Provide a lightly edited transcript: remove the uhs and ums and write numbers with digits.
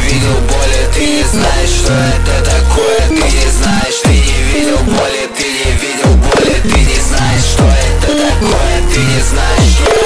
видел боли, ты не знаешь, что это такое. Ты не знаешь, ты не видел боли, ты не видел боли. Ты не знаешь, что это такое, ты не знаешь, что